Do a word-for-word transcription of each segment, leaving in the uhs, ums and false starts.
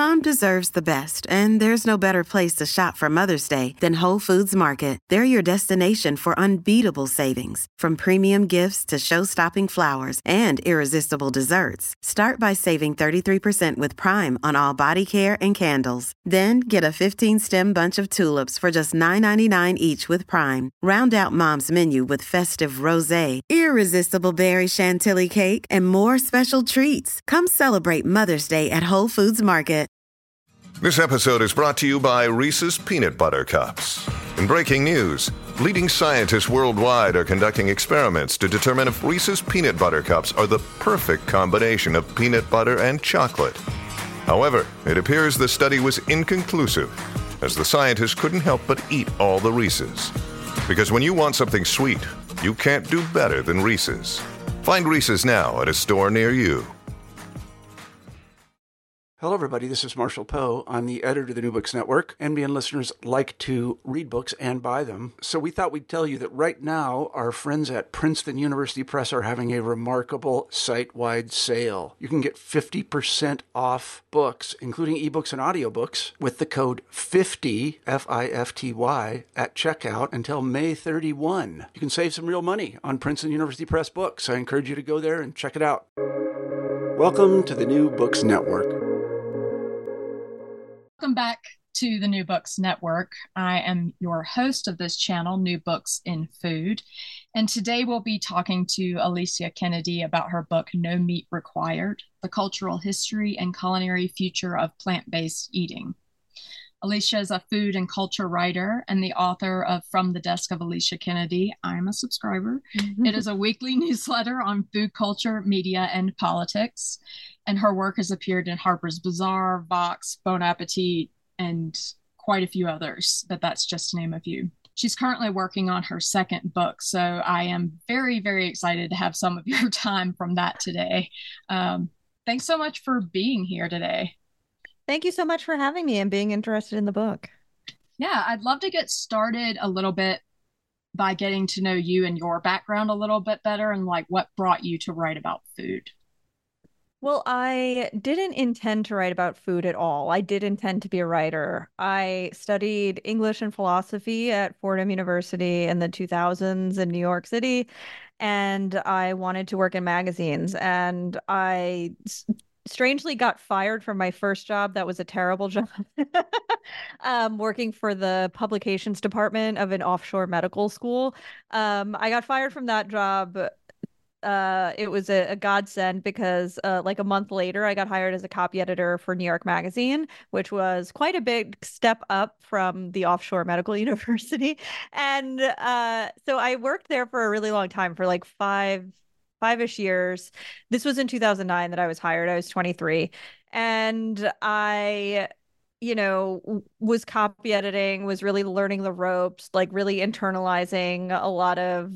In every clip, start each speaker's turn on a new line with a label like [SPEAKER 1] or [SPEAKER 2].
[SPEAKER 1] Mom deserves the best, and there's no better place to shop for Mother's Day than Whole Foods Market. They're your destination for unbeatable savings, from premium gifts to show-stopping flowers and irresistible desserts. Start by saving thirty-three percent with Prime on all body care and candles. Then get a fifteen-stem bunch of tulips for just nine ninety-nine each with Prime. Round out Mom's menu with festive rosé, irresistible berry chantilly cake, and more special treats. Come celebrate Mother's Day at Whole Foods Market.
[SPEAKER 2] This episode is brought to you by Reese's Peanut Butter Cups. In breaking news, leading scientists worldwide are conducting experiments to determine if Reese's Peanut Butter Cups are the perfect combination of peanut butter and chocolate. However, it appears the study was inconclusive, as the scientists couldn't help but eat all the Reese's. Because when you want something sweet, you can't do better than Reese's. Find Reese's now at a store near you.
[SPEAKER 3] Hello, everybody. This is Marshall Poe. I'm the editor of the New Books Network. N B N listeners like to read books and buy them. So we thought we'd tell you that right now, our friends at Princeton University Press are having a remarkable site-wide sale. You can get fifty percent off books, including ebooks and audiobooks, with the code fifty, F I F T Y, at checkout until May thirty-first. You can save some real money on Princeton University Press books. I encourage you to go there and check it out. Welcome to the New Books Network.
[SPEAKER 4] Welcome back to the New Books Network. I am your host of this channel, New Books in Food. And today we'll be talking to Alicia Kennedy about her book, No Meat Required: The Cultural History and Culinary Future of Plant-Based Eating. Alicia is a food and culture writer and the author of From the Desk of Alicia Kennedy. I'm a subscriber. Mm-hmm. It is a weekly newsletter on food culture, media, and politics. And her work has appeared in Harper's Bazaar, Vox, Bon Appetit, and quite a few others, but that's just to name a few. She's currently working on her second book, so I am very, very excited to have some of your time from that today. Um, thanks so much for being here today.
[SPEAKER 5] Thank you so much for having me and being interested in the book.
[SPEAKER 4] Yeah, I'd love to get started a little bit by getting to know you and your background a little bit better, and like what brought you to write about food.
[SPEAKER 5] Well, I didn't intend to write about food at all. I did intend to be a writer. I studied English and philosophy at Fordham University in the two thousands in New York City, and I wanted to work in magazines. And I strangely got fired from my first job. That was a terrible job. um, working for the publications department of an offshore medical school. Um, I got fired from that job. Uh, it was a, a godsend because uh, like a month later, I got hired as a copy editor for New York Magazine, which was quite a big step up from the offshore medical university. And uh, so I worked there for a really long time, for like five, five-ish years. This was in two thousand nine that I was hired. I was twenty-three. And I, you know, was copy editing, was really learning the ropes, like really internalizing a lot of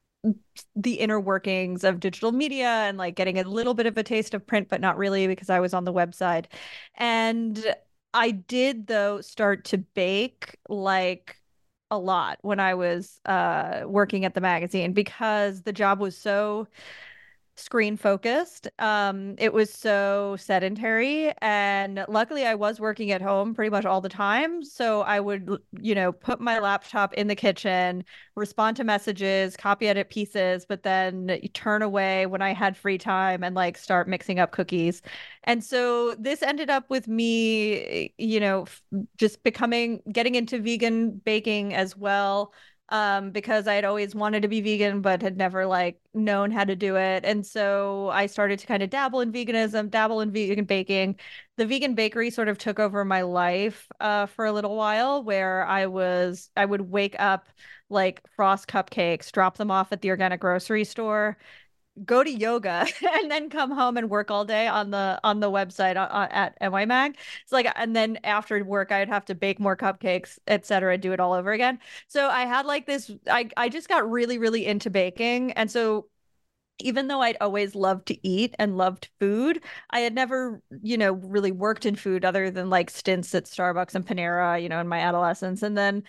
[SPEAKER 5] the inner workings of digital media and like getting a little bit of a taste of print, but not really, because I was on the website. And I did, though, start to bake like a lot when I was uh, working at the magazine, because the job was so screen focused. Um, it was so sedentary. And luckily I was working at home pretty much all the time. So I would, you know, put my laptop in the kitchen, respond to messages, copy edit pieces, but then turn away when I had free time and like start mixing up cookies. And so this ended up with me, you know, f- just becoming, getting into vegan baking as well. Um, because I had always wanted to be vegan, but had never like known how to do it. And so I started to kind of dabble in veganism, dabble in vegan baking. The vegan bakery sort of took over my life uh, for a little while, where I was, I would wake up, like frost cupcakes, drop them off at the organic grocery store, go to yoga, and then come home and work all day on the on the website uh, at N Y Mag. It's like, and then after work, I'd have to bake more cupcakes, et cetera, do it all over again. So I had like this, I, I just got really, really into baking. And so even though I'd always loved to eat and loved food, I had never, you know, really worked in food other than like stints at Starbucks and Panera, you know, in my adolescence. And then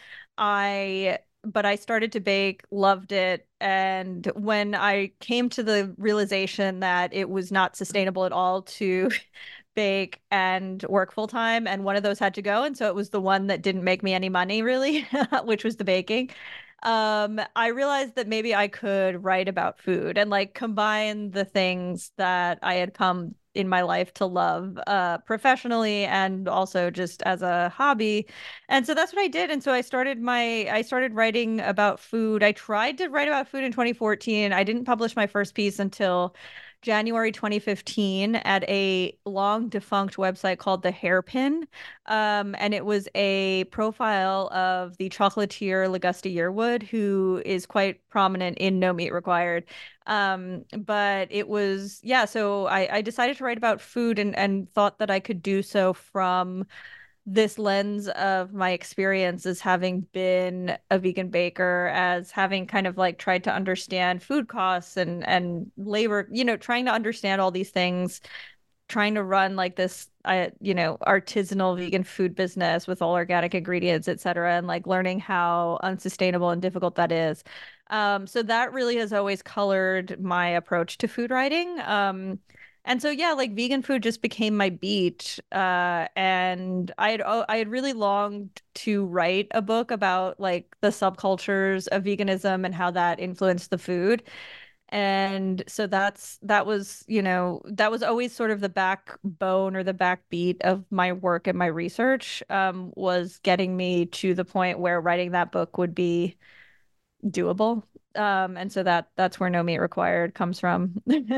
[SPEAKER 5] I but I started to bake, loved it. And when I came to the realization that it was not sustainable at all to bake, and work full time, and one of those had to go. And so it was the one that didn't make me any money, really, which was the baking. Um, I realized that maybe I could write about food and like combine the things that I had come in my life to love uh, professionally and also just as a hobby. And so that's what I did. And so I started my I started writing about food. I tried to write about food in twenty fourteen. I didn't publish my first piece until January twenty fifteen at a long defunct website called The Hairpin. Um, and it was a profile of the chocolatier Ligusta Yearwood, who is quite prominent in No Meat Required. Um, but it was, yeah, so I, I decided to write about food and, and thought that I could do so from this lens of my experience as having been a vegan baker, as having kind of like tried to understand food costs and and labor, you know, trying to understand all these things, trying to run like this, uh, you know, artisanal vegan food business with all organic ingredients, et cetera, and like learning how unsustainable and difficult that is. Um, so that really has always colored my approach to food writing. Um, and so yeah, like vegan food just became my beat. Uh, and I had oh, I had really longed to write a book about like the subcultures of veganism and how that influenced the food. And so that's that was, you know, that was always sort of the backbone or the backbeat of my work and my research, um, was getting me to the point where writing that book would be doable. Um, and so that that's where No Meat Required comes from.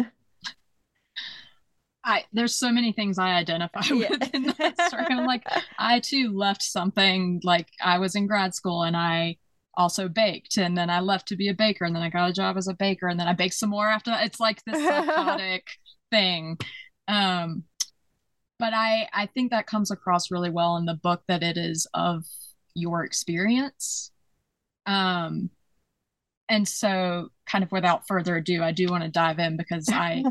[SPEAKER 4] I there's so many things I identify
[SPEAKER 5] Yeah.
[SPEAKER 4] with in that story. I'm like, I too left something, like I was in grad school and I also baked, and then I left to be a baker, and then I got a job as a baker, and then I baked some more after that. It's like this psychotic thing. Um, but I I think that comes across really well in the book, that it is of your experience. Um, and so kind of without further ado, I do want to dive in, because I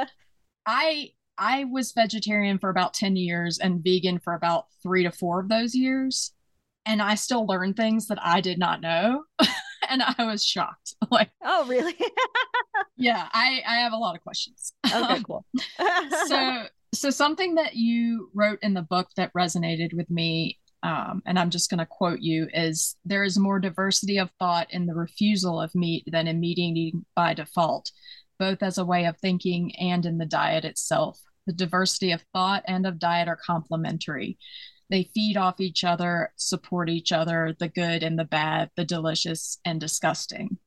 [SPEAKER 4] I I was vegetarian for about ten years and vegan for about three to four of those years. And I still learned things that I did not know. And I was shocked. Like,
[SPEAKER 5] oh, really?
[SPEAKER 4] yeah, I, I have a lot of questions.
[SPEAKER 5] Okay, cool.
[SPEAKER 4] so, so something that you wrote in the book that resonated with me, um, and I'm just going to quote you, is there is more diversity of thought in the refusal of meat than in meat eating by default, both as a way of thinking and in the diet itself. The diversity of thought and of diet are complementary. They feed off each other, support each other, the good and the bad, the delicious and disgusting.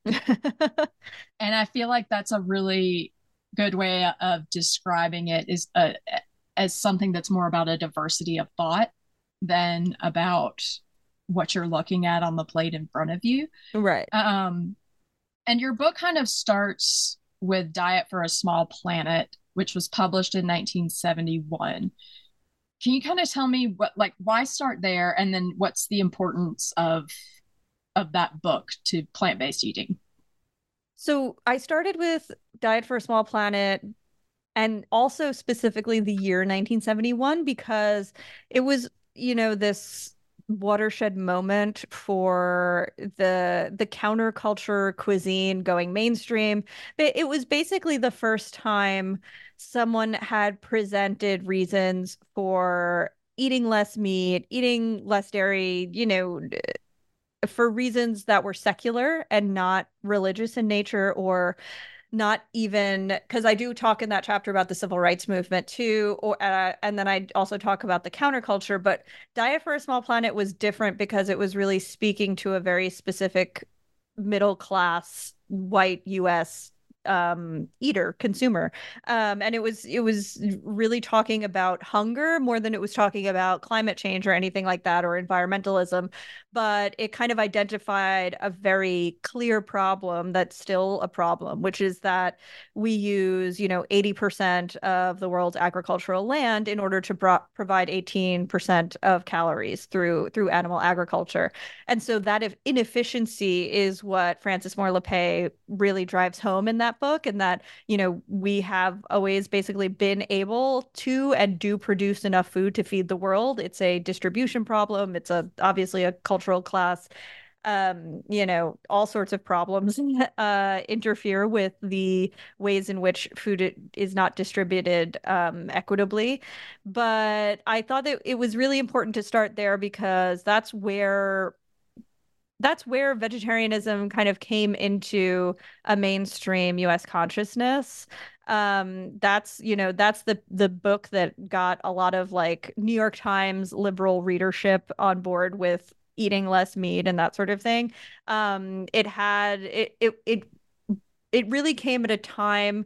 [SPEAKER 4] And I feel like that's a really good way of describing it, is a, as something that's more about a diversity of thought than about what you're looking at on the plate in front of you.
[SPEAKER 5] Right.
[SPEAKER 4] Um, and your book kind of starts with Diet for a Small Planet, which was published in nineteen seventy-one. Can you kind of tell me what, like, why start there, and then what's the importance of of that book to plant-based eating?
[SPEAKER 5] So I started with Diet for a Small Planet, and also specifically the year nineteen seventy-one, because it was, you know, this watershed moment for the the counterculture cuisine going mainstream. It was basically the first time someone had presented reasons for eating less meat, eating less dairy, you know, for reasons that were secular and not religious in nature, or not even, because I do talk in that chapter about the civil rights movement too, or uh, and then I also talk about the counterculture. But Diet for a Small Planet was different because it was really speaking to a very specific middle class white U S um eater, consumer, um and it was it was really talking about hunger more than it was talking about climate change or anything like that, or environmentalism. But it kind of identified a very clear problem that's still a problem, which is that we use, you know, eighty percent of the world's agricultural land in order to bro- provide eighteen percent of calories through through animal agriculture. And so that if inefficiency is what Frances Moore Lappé really drives home in that book, and that, you know, we have always basically been able to and do produce enough food to feed the world. It's a distribution problem. It's a obviously a cultural class um, you know, all sorts of problems uh, interfere with the ways in which food is not distributed um, equitably. But I thought that it was really important to start there because that's where that's where vegetarianism kind of came into a mainstream U S consciousness. Um, that's, you know, that's the the book that got a lot of like New York Times liberal readership on board with eating less meat and that sort of thing. Um, it had it it it it really came at a time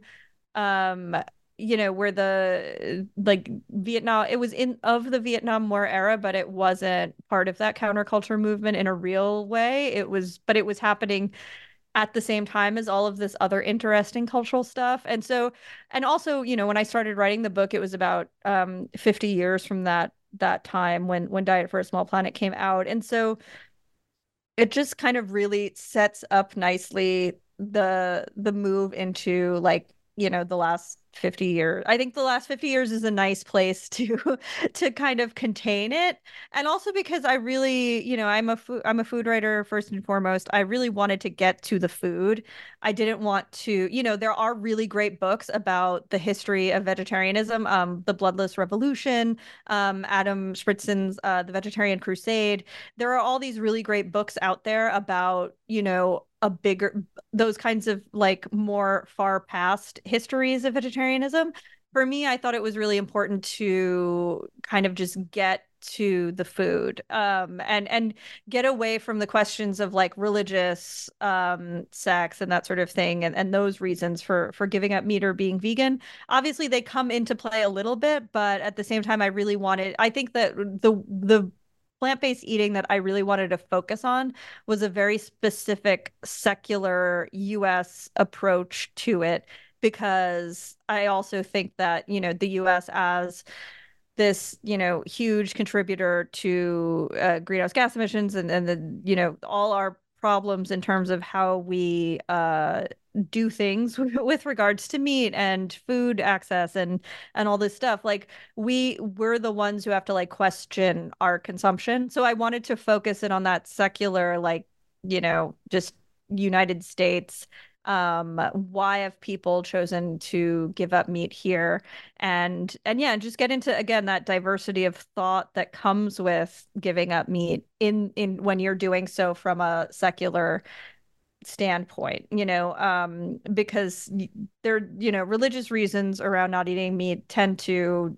[SPEAKER 5] um you know, where the like Vietnam, it was in of the Vietnam War era, but it wasn't part of that counterculture movement in a real way. It was, but it was happening at the same time as all of this other interesting cultural stuff. And so, and also, you know, when I started writing the book, it was about um fifty years from that that time when when Diet for a Small Planet came out. And so it just kind of really sets up nicely the the move into like, you know, the last fifty years. I think the last fifty years is a nice place to to kind of contain it. And also because I really, you know, I'm a food I'm a food writer first and foremost. I really wanted to get to the food. I didn't want to, you know, there are really great books about the history of vegetarianism, um, The Bloodless Revolution, um, Adam Spritzen's uh, The Vegetarian Crusade. There are all these really great books out there about, you know, a bigger, those kinds of like more far past histories of vegetarianism. For me, I thought it was really important to kind of just get to the food um and and get away from the questions of like religious um sex and that sort of thing, and and those reasons for for giving up meat or being vegan. Obviously they come into play a little bit, but at the same time I really wanted, I think that the the plant-based eating that I really wanted to focus on was a very specific secular U S approach to it, because I also think that, you know, the U S as this, you know, huge contributor to uh, greenhouse gas emissions and, and the, you know, all our problems in terms of how we uh, do things with regards to meat and food access and and all this stuff. Like we we're the ones who have to like question our consumption. So I wanted to focus it on that secular, like, you know, just United States. Um, why have people chosen to give up meat here? And and yeah, just get into again that diversity of thought that comes with giving up meat in in when you're doing so from a secular standpoint, you know, um, because there, you know, religious reasons around not eating meat tend to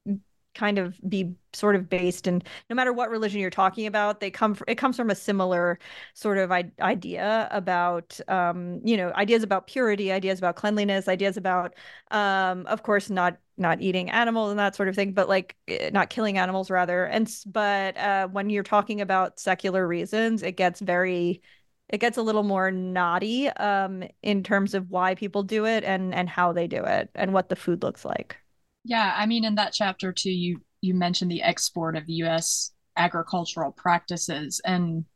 [SPEAKER 5] kind of be sort of based in, no matter what religion you're talking about, they come from, it comes from a similar sort of I- idea about um you know, ideas about purity, ideas about cleanliness, ideas about um of course not not eating animals and that sort of thing, but like not killing animals rather. And but uh when you're talking about secular reasons, it gets very it gets a little more naughty um in terms of why people do it and and how they do it and what the food looks like.
[SPEAKER 4] Yeah, I mean, in that chapter too, you you mentioned the export of U S agricultural practices, and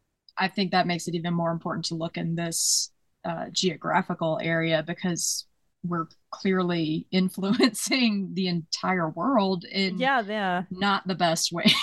[SPEAKER 4] I think that makes it even more important to look in this uh, geographical area, because we're clearly influencing the entire world in
[SPEAKER 5] yeah, yeah.
[SPEAKER 4] not the best ways.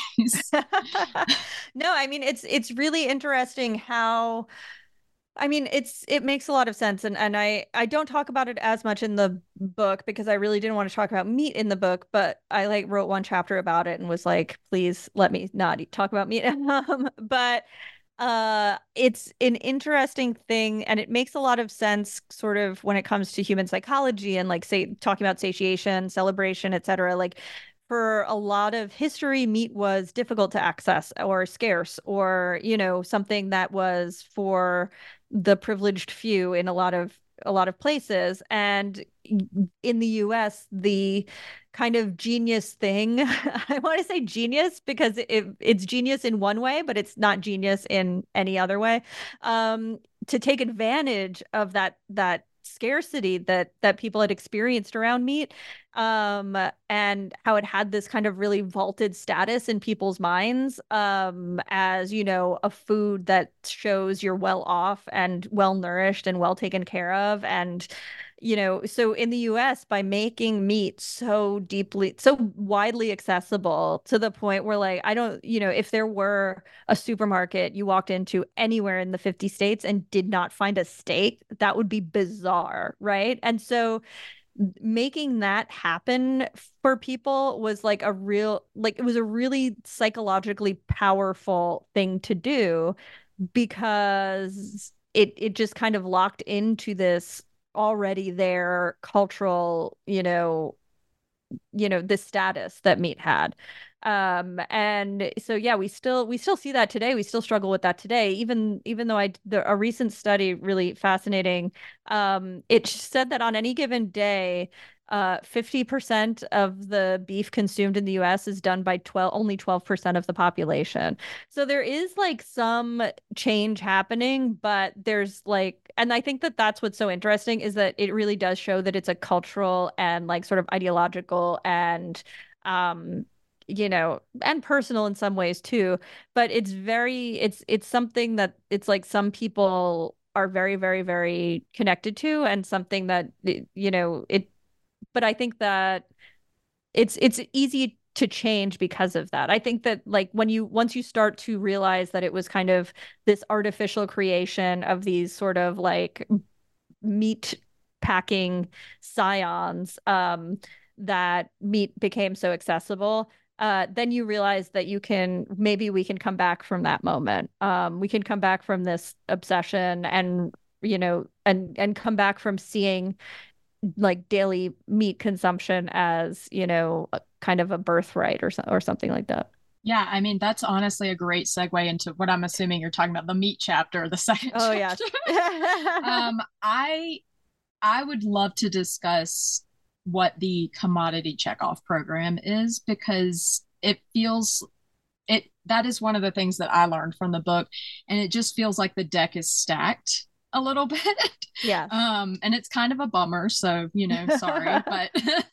[SPEAKER 5] No, I mean, it's it's really interesting how, I mean, it's it makes a lot of sense, and and I I don't talk about it as much in the book because I really didn't want to talk about meat in the book, but I like wrote one chapter about it and was like, please let me not eat, talk about meat. um, but uh, it's an interesting thing, and it makes a lot of sense, sort of when it comes to human psychology and like say talking about satiation, celebration, et cetera. Like for a lot of history, meat was difficult to access or scarce, or, you know, something that was for the privileged few in a lot of a lot of places. And in the U S, the kind of genius thing, I want to say genius because it, it's genius in one way, but it's not genius in any other way, um, to take advantage of that that scarcity that that people had experienced around meat, um and how it had this kind of really vaulted status in people's minds, um as, you know, a food that shows you're well off and well nourished and well taken care of, and you know, so in the U S, by making meat so deeply, so widely accessible to the point where, like, I don't, you know, if there were a supermarket you walked into anywhere in the fifty states and did not find a steak, that would be bizarre, right? And so making that happen for people was like a real, like, it was a really psychologically powerful thing to do, because it it just kind of locked into this already there cultural, you know, you know, the status that meat had. Um, and so yeah, we still we still see that today. We still struggle with that today, even even though I the, a recent study, really fascinating. Um, it said that on any given day, uh, fifty percent of the beef consumed in the U S is done by twelve, only twelve percent of the population. So there is like some change happening, but there's like, and I think that that's what's so interesting, is that it really does show that it's a cultural and like sort of ideological and, um, you know, and personal in some ways too. But it's very, it's, it's something that it's like some people are very, very, very connected to, and something that, you know, it, but I think that it's it's easy to change because of that. I think that, like, when you once you start to realize that it was kind of this artificial creation of these sort of like meat packing scions, um, that meat became so accessible. Uh, then you realize that you can, maybe we can come back from that moment. Um, we can come back from this obsession, and, you know, and and come back from seeing like daily meat consumption as, you know, a, kind of a birthright, or so, or something like that.
[SPEAKER 4] Yeah, I mean, that's honestly a great segue into what I'm assuming you're talking about, the meat chapter, the second
[SPEAKER 5] Oh
[SPEAKER 4] chapter.
[SPEAKER 5] yeah.
[SPEAKER 4] um, I I would love to discuss what the commodity checkoff program is, because it feels it that is one of the things that I learned from the book, and it just feels like the deck is stacked a little bit.
[SPEAKER 5] Yeah.
[SPEAKER 4] Um, and it's kind of a bummer. So, you know, sorry, but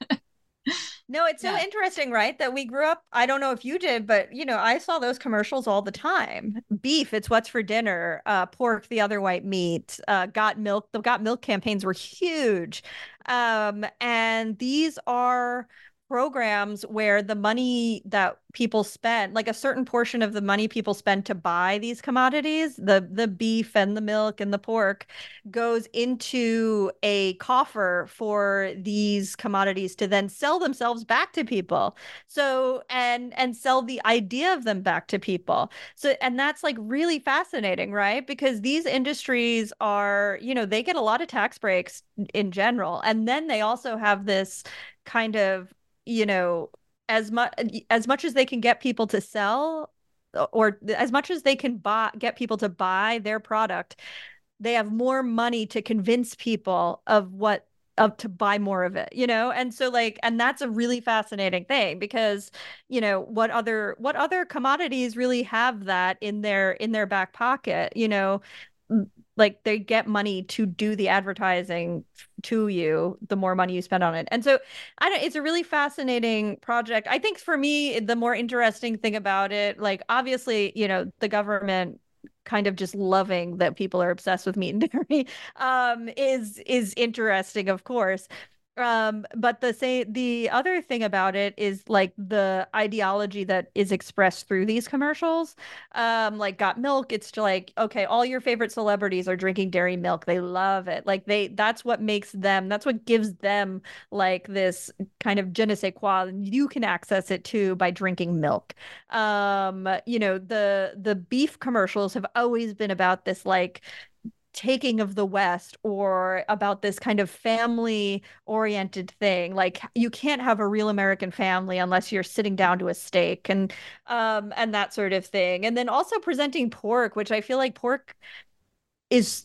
[SPEAKER 5] no, it's so
[SPEAKER 4] yeah.
[SPEAKER 5] interesting, right? That we grew up, I don't know if you did, but, you know, I saw those commercials all the time. Beef, it's what's for dinner. Uh, pork, the other white meat. Uh, Got Milk, the Got Milk campaigns were huge. Um, and these are programs where the money that people spend, like a certain portion of the money people spend to buy these commodities, the the beef and the milk and the pork, goes into a coffer for these commodities to then sell themselves back to people. So, and and sell the idea of them back to people. So, and that's like really fascinating, right? Because these industries are, you know, they get a lot of tax breaks in general, and then they also have this kind of, you know, as much as much as they can get people to sell, or as much as they can buy, get people to buy their product, they have more money to convince people of what of to buy more of it, you know? And so like, and that's a really fascinating thing, because, you know, what other what other commodities really have that in their in their back pocket, you know? Like, they get money to do the advertising to you, the more money you spend on it. And so I don't, it's a really fascinating project. I think for me, the more interesting thing about it, like, obviously, you know, the government kind of just loving that people are obsessed with meat and dairy, um, is is interesting, of course. Um, but the say the other thing about it is like the ideology that is expressed through these commercials. Um, like Got Milk, it's like, okay, all your favorite celebrities are drinking dairy milk. They love it. Like, they, that's what makes them, that's what gives them like this kind of je ne sais quoi. And you can access it too by drinking milk. Um, you know, the the beef commercials have always been about this like taking of the West, or about this kind of family oriented thing. Like, you can't have a real American family unless you're sitting down to a steak, and um and that sort of thing. And then also presenting pork, which I feel like pork is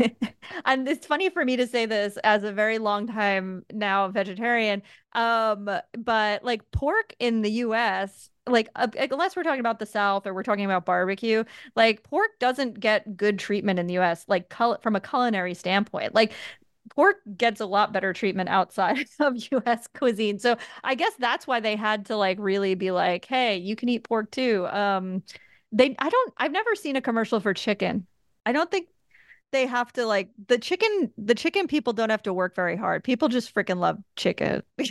[SPEAKER 5] and it's funny for me to say this as a very long time now vegetarian, um but like pork in the U S, like uh, unless we're talking about the South or we're talking about barbecue, like pork doesn't get good treatment in the U S, like cul- from a culinary standpoint. Like, pork gets a lot better treatment outside of U S cuisine. So I guess that's why they had to like really be like, hey, you can eat pork too. Um they I don't I've never seen a commercial for chicken. I don't think they have to like the chicken the chicken people don't have to work very hard. People just freaking love chicken.
[SPEAKER 4] I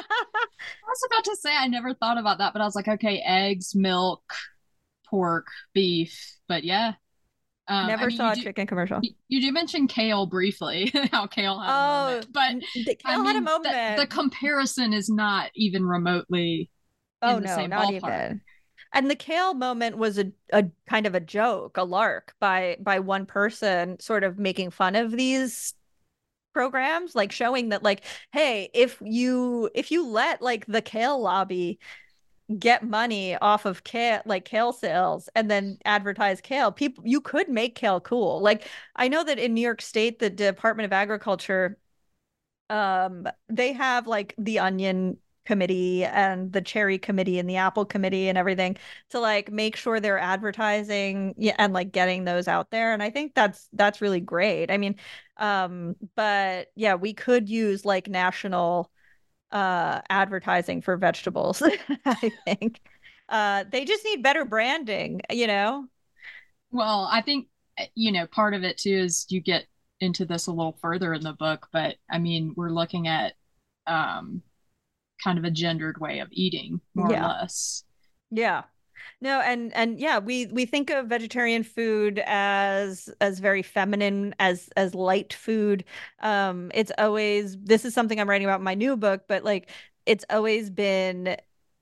[SPEAKER 4] was about to say I never thought about that, but I was like, okay, eggs, milk, pork, beef, but yeah. Um,
[SPEAKER 5] Never
[SPEAKER 4] I mean,
[SPEAKER 5] saw a
[SPEAKER 4] do,
[SPEAKER 5] chicken commercial.
[SPEAKER 4] You, you do mention kale briefly, how kale had
[SPEAKER 5] oh,
[SPEAKER 4] a moment, but
[SPEAKER 5] the kale
[SPEAKER 4] I mean,
[SPEAKER 5] had a moment.
[SPEAKER 4] The, the comparison is not even remotely
[SPEAKER 5] oh
[SPEAKER 4] in the
[SPEAKER 5] no,
[SPEAKER 4] same
[SPEAKER 5] not
[SPEAKER 4] ballpark.
[SPEAKER 5] even. And the kale moment was a, a kind of a joke, a lark by by one person sort of making fun of these programs, like showing that like, hey, if you if you let like the kale lobby get money off of kale like kale sales and then advertise kale, people you could make kale cool. Like I know that in New York State, the Department of Agriculture, um, they have like the onion committee and the cherry committee and the apple committee and everything to like make sure they're advertising, yeah, and like getting those out there. And I think that's that's really great. I mean, um, but yeah, we could use like national uh advertising for vegetables. I think uh they just need better branding, you know.
[SPEAKER 4] Well, I think, you know, part of it too is you get into this a little further in the book, but I mean, we're looking at um kind of a gendered way of eating, more
[SPEAKER 5] Yeah.
[SPEAKER 4] or less.
[SPEAKER 5] Yeah. No, and and yeah, we we think of vegetarian food as as very feminine, as as light food. Um, it's always this is something I'm writing about in my new book, but like it's always been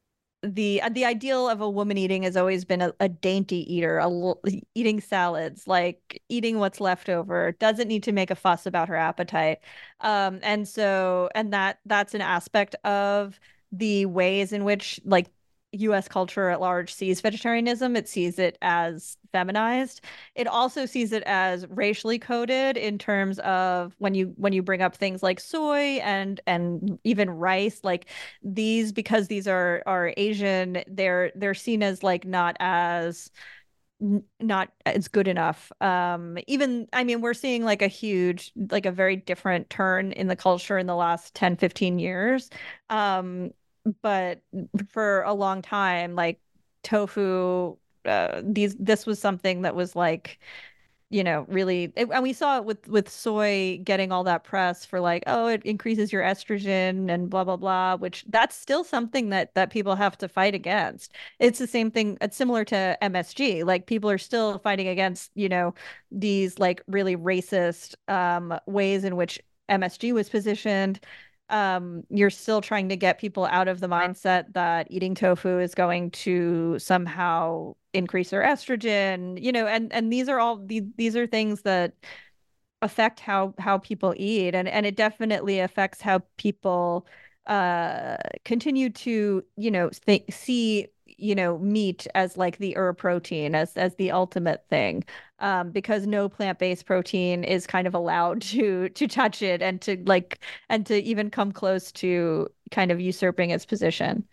[SPEAKER 5] the the ideal of a woman eating has always been a, a dainty eater, a l- eating salads, like eating what's left over, doesn't need to make a fuss about her appetite. Um, and so and that that's an aspect of the ways in which like U S culture at large sees vegetarianism. It sees it as feminized. It also sees it as racially coded in terms of when you when you bring up things like soy and and even rice, like these because these are are Asian, they're they're seen as like not as not as good enough. Um, even I mean, we're seeing like a huge, like a very different turn in the culture in the last ten, fifteen years. Um, but for a long time, like tofu, uh, these this was something that was like, you know, really, it, and we saw it with with soy getting all that press for like, oh, it increases your estrogen and blah blah blah, which that's still something that that people have to fight against. It's the same thing. It's similar to M S G. Like people are still fighting against, you know, these like really racist um ways in which M S G was positioned. Um, you're still trying to get people out of the mindset that eating tofu is going to somehow increase their estrogen, you know, and and these are all these these are things that affect how how people eat, and and it definitely affects how people uh continue to, you know, think see, you know, meat as like the ur protein, as as the ultimate thing, um because no plant-based protein is kind of allowed to to touch it and to like and to even come close to kind of usurping its position.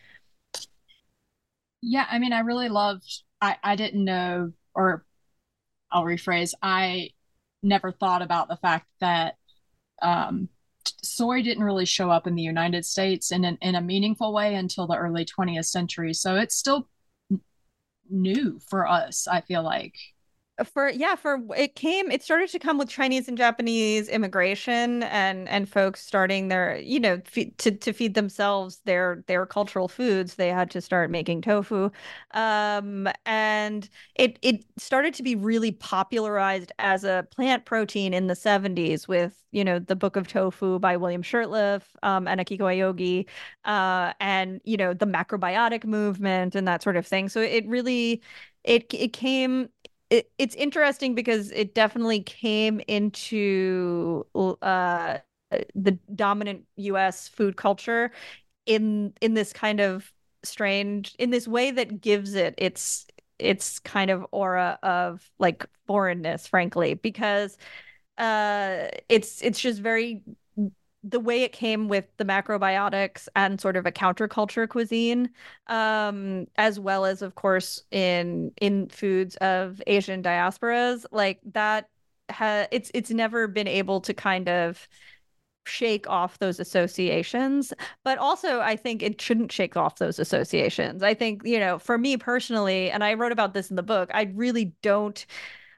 [SPEAKER 4] Yeah, I mean, I really loved, I, I didn't know, or I'll rephrase, I never thought about the fact that um, soy didn't really show up in the United States in, an, in a meaningful way until the early twentieth century. So it's still new for us, I feel like.
[SPEAKER 5] For yeah, for it came it started to come with Chinese and Japanese immigration and and folks starting their, you know, fe to to feed themselves their their cultural foods. They had to start making tofu, um and it it started to be really popularized as a plant protein in the seventies with, you know, the Book of Tofu by William Shurtleff, um and Akiko Ayogi, uh and, you know, the macrobiotic movement and that sort of thing. So it really it it came it, it's interesting because it definitely came into uh, the dominant U S food culture in in this kind of strange, in this way that gives it its its kind of aura of like foreignness, frankly, because uh it's it's just very the way it came with the macrobiotics and sort of a counterculture cuisine, um, as well as, of course, in in foods of Asian diasporas, like that. Ha it's it's never been able to kind of shake off those associations, but also I think it shouldn't shake off those associations. I think, you know, for me personally, and I wrote about this in the book, I really don't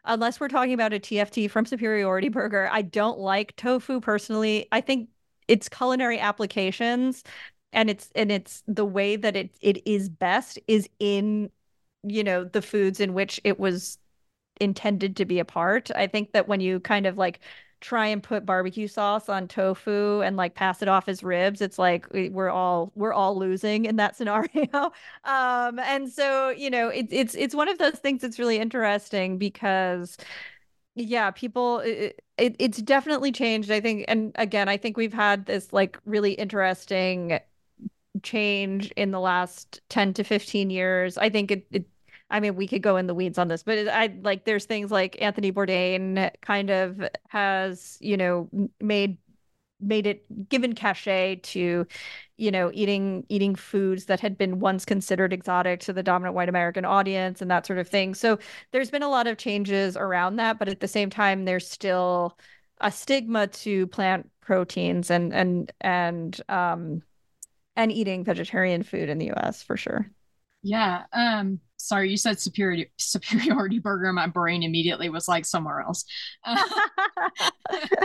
[SPEAKER 5] unless we're talking about a T F T from Superiority Burger, I don't like tofu personally. I think its culinary applications and it's and it's the way that it it is best is in, you know, the foods in which it was intended to be a part. I think that when you kind of like try and put barbecue sauce on tofu and like pass it off as ribs, it's like we're all we're all losing in that scenario. Um, and so, you know, it's it's it's one of those things that's really interesting because yeah, people it, it it's definitely changed, I think. And again, I think we've had this like really interesting change in the last ten to fifteen years. I think it, it I mean, we could go in the weeds on this, but it, I like there's things like Anthony Bourdain kind of has, you know, made made it given cachet to, you know, eating eating foods that had been once considered exotic to the dominant white American audience and that sort of thing. So there's been a lot of changes around that, but at the same time, there's still a stigma to plant proteins and and and um and eating vegetarian food in the U S for sure.
[SPEAKER 4] Yeah. Um, sorry, you said superiority superiority burger. My brain immediately was like somewhere else. Uh, okay.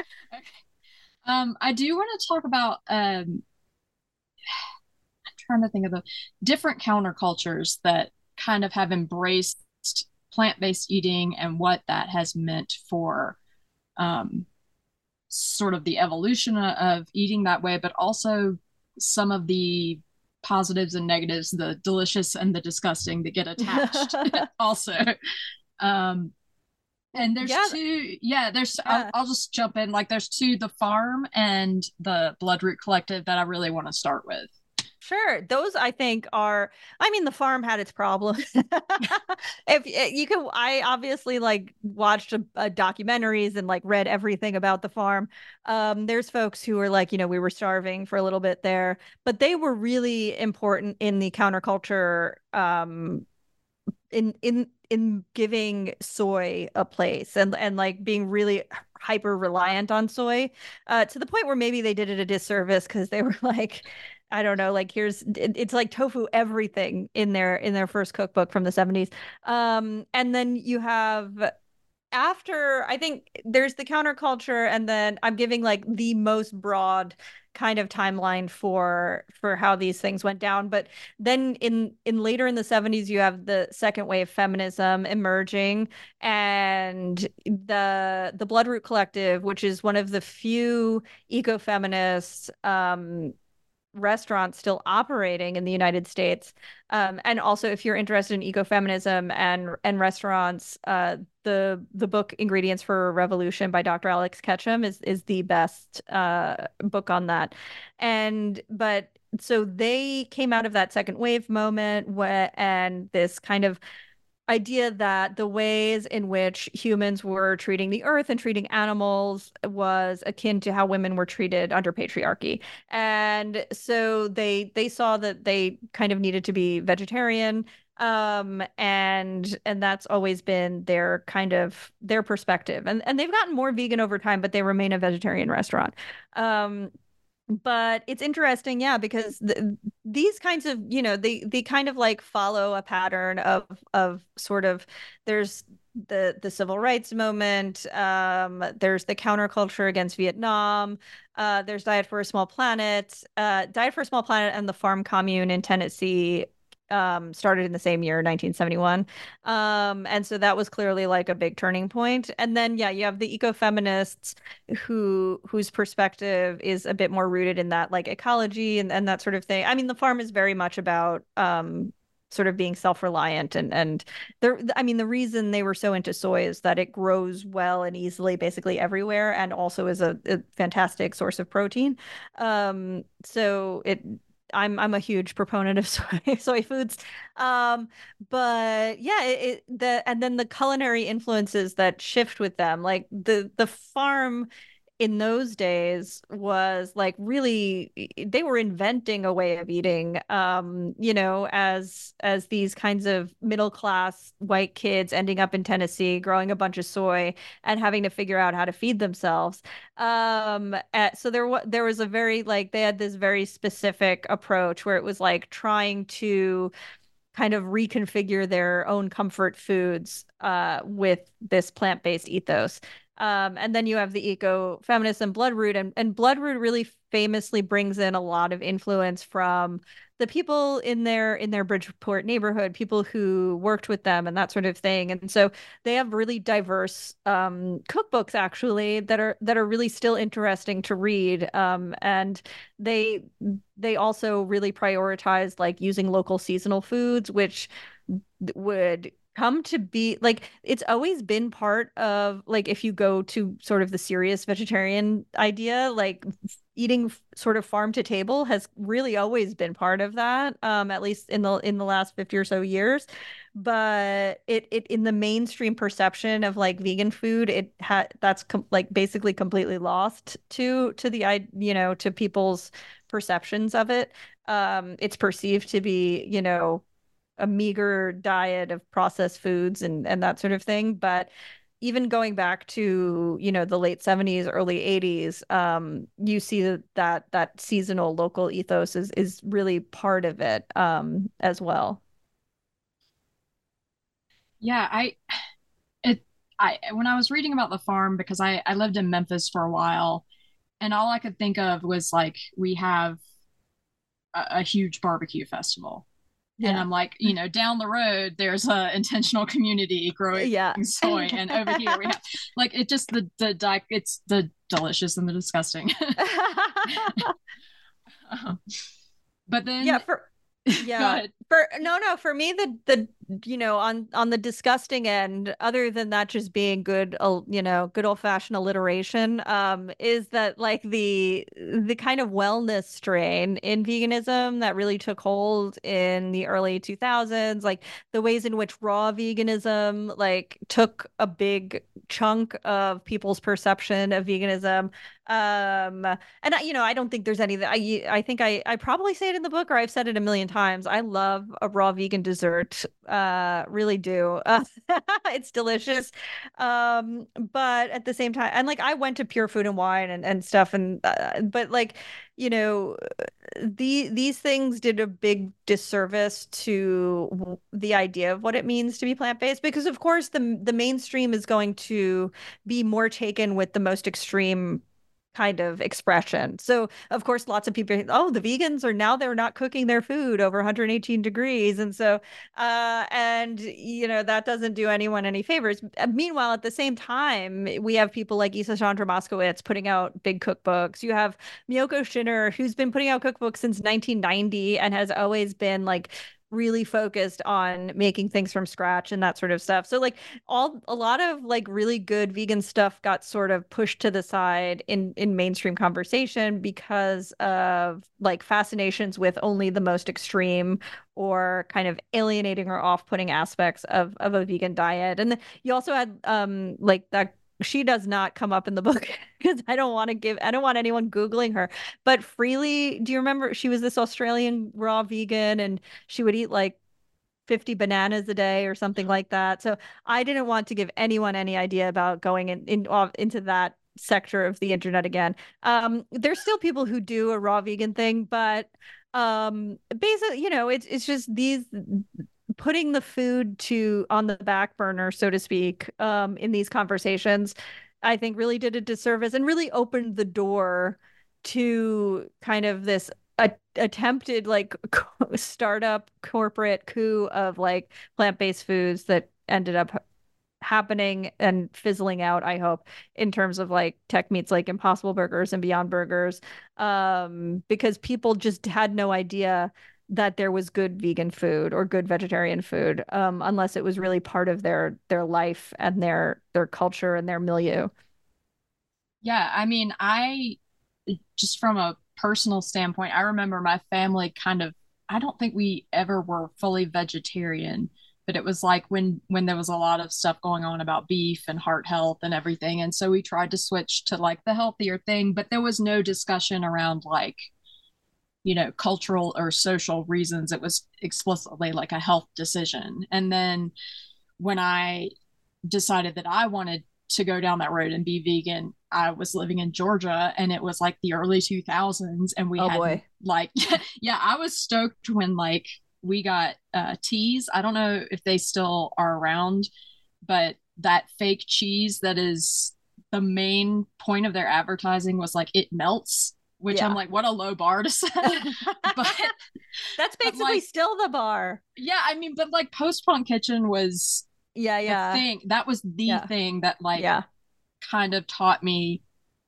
[SPEAKER 4] Um, I do want to talk about um I'm trying to think of the different countercultures that kind of have embraced plant-based eating and what that has meant for um sort of the evolution of eating that way, but also some of the positives and negatives, the delicious and the disgusting that get attached also. Um, and there's
[SPEAKER 5] Yeah.
[SPEAKER 4] two, yeah, there's,
[SPEAKER 5] Yeah.
[SPEAKER 4] I'll, I'll just jump in. Like there's two, the farm and the Bloodroot Collective that I really want to start with.
[SPEAKER 5] Sure. Those I think are, I mean, the farm had its problems. If you can, I obviously like watched a, a documentaries and like read everything about the farm. Um, there's folks who were like, you know, we were starving for a little bit there, but they were really important in the counterculture, um, in in in giving soy a place and and like being really hyper reliant on soy, uh, to the point where maybe they did it a disservice because they were like, I don't know, like here's it's like tofu everything in their in their first cookbook from the seventies. Um, and then you have after I think there's the counterculture, and then I'm giving like the most broad kind of timeline for for how these things went down. But then in in later in the seventies, you have the second wave feminism emerging, and the the Bloodroot Collective, which is one of the few ecofeminist um restaurants still operating in the United States. Um, and also, if you're interested in ecofeminism and and restaurants, uh, the the book Ingredients for a Revolution by Doctor Alex Ketchum is is the best uh, book on that. And but so they came out of that second wave moment where and this kind of idea that the ways in which humans were treating the earth and treating animals was akin to how women were treated under patriarchy. And so they they saw that they kind of needed to be vegetarian, um and and that's always been their kind of their perspective. And and they've gotten more vegan over time, but they remain a vegetarian restaurant. Um but it's interesting, yeah, because th these kinds of, you know, they they kind of like follow a pattern of of sort of there's the the civil rights moment, um, there's the counterculture against Vietnam, uh, there's Diet for a Small Planet, uh, Diet for a Small Planet and the Farm Commune in Tennessee um started in the same year, nineteen seventy-one. Um and so that was clearly like a big turning point. And then yeah, you have the ecofeminists who whose perspective is a bit more rooted in that like ecology and, and that sort of thing. I mean, the farm is very much about um sort of being self-reliant and and there I mean the reason they were so into soy is that it grows well and easily basically everywhere and also is a, a fantastic source of protein. Um so it I'm I'm a huge proponent of soy soy foods. Um, but yeah, it, it the and then the culinary influences that shift with them, like the the farm in those days was like really they were inventing a way of eating, um you know, as as these kinds of middle class white kids ending up in Tennessee growing a bunch of soy and having to figure out how to feed themselves. Um at, so there was there was a very like they had this very specific approach where it was like trying to kind of reconfigure their own comfort foods uh, with this plant-based ethos. Um, and then you have the eco-feminists and Bloodroot, and, and Bloodroot really famously brings in a lot of influence from the people in their in their Bridgeport neighborhood, people who worked with them and that sort of thing. And so they have really diverse um, cookbooks actually that are that are really still interesting to read. Um, and they they also really prioritize like using local seasonal foods, which would come to be like it's always been part of like if you go to sort of the serious vegetarian idea, like eating sort of farm to table has really always been part of that, um at least in the in the last fifty or so years. But it it in the mainstream perception of like vegan food, it had that's com- like basically completely lost to to the I you know to people's perceptions of it. Um it's perceived to be, you know a meager diet of processed foods and and that sort of thing. But even going back to, you know, the late seventies, early eighties, um, you see that that, that seasonal local ethos is is really part of it um, as well.
[SPEAKER 4] Yeah, I it I when I was reading about the farm, because I I lived in Memphis for a while, and all I could think of was like we have a, a huge barbecue festival. Yeah. And I'm like, you know, down the road, there's a intentional community growing
[SPEAKER 5] yeah.
[SPEAKER 4] soy. And over here we have like, it just the, the, di- it's the delicious and the disgusting. um, but then.
[SPEAKER 5] Yeah. For, yeah. For, no, no, for me, the, the, you know, on, on the disgusting end, other than that just being good, uh, you know, good old fashioned alliteration, um, is that like the, the kind of wellness strain in veganism that really took hold in the early two thousands, like the ways in which raw veganism, like took a big chunk of people's perception of veganism. Um, and I, you know, I don't think there's any, I, I think I, I probably say it in the book, or I've said it a million times. I love a raw vegan dessert. Uh, really do. Uh, it's delicious. Um, but at the same time, and like I went to Pure Food and Wine and, and stuff, and uh, but like, you know, the these things did a big disservice to the idea of what it means to be plant-based, because of course the the mainstream is going to be more taken with the most extreme kind of expression. So of course lots of people, oh, the vegans are now they're not cooking their food over one hundred eighteen degrees, and so uh and you know that doesn't do anyone any favors. Meanwhile, at the same time, we have people like Isa Chandra Moskowitz putting out big cookbooks. You have Miyoko Shinner, who's been putting out cookbooks since nineteen ninety and has always been like really focused on making things from scratch and that sort of stuff. So like all a lot of like really good vegan stuff got sort of pushed to the side in in mainstream conversation because of like fascinations with only the most extreme or kind of alienating or off-putting aspects of of a vegan diet. And then you also had um like that she does not come up in the book because I don't want to give, I don't want anyone Googling her. But Freelee, do you remember? She was this Australian raw vegan and she would eat like fifty bananas a day or something like that. So I didn't want to give anyone any idea about going in, in off, into that sector of the internet again. Um, there's still people who do a raw vegan thing, but um, basically, you know, it's it's just these putting the food to on the back burner, so to speak, um, in these conversations, I think really did a disservice and really opened the door to kind of this a- attempted like startup corporate coup of like plant-based foods that ended up happening and fizzling out, I hope, in terms of like tech meats like Impossible Burgers and Beyond Burgers, um, because people just had no idea that there was good vegan food or good vegetarian food, um, unless it was really part of their their life and their their culture and their milieu.
[SPEAKER 4] Yeah, I mean, I just from a personal standpoint, I remember my family kind of, I don't think we ever were fully vegetarian, but it was like when when there was a lot of stuff going on about beef and heart health and everything. And so we tried to switch to like the healthier thing, but there was no discussion around like, you know, cultural or social reasons. It was explicitly like a health decision. And then when I decided that I wanted to go down that road and be vegan, I was living in Georgia and it was like the early two thousands and we
[SPEAKER 5] oh
[SPEAKER 4] had
[SPEAKER 5] boy.
[SPEAKER 4] like, yeah, I was stoked when like we got uh, teas. I don't know if they still are around, but that fake cheese that is the main point of their advertising was like it melts, which yeah. I'm like, what a low bar to set. But
[SPEAKER 5] that's basically like, still the bar.
[SPEAKER 4] Yeah, I mean, but like Post-Punk Kitchen was
[SPEAKER 5] yeah, yeah.
[SPEAKER 4] the thing. That was the
[SPEAKER 5] yeah.
[SPEAKER 4] thing that like
[SPEAKER 5] yeah.
[SPEAKER 4] kind of taught me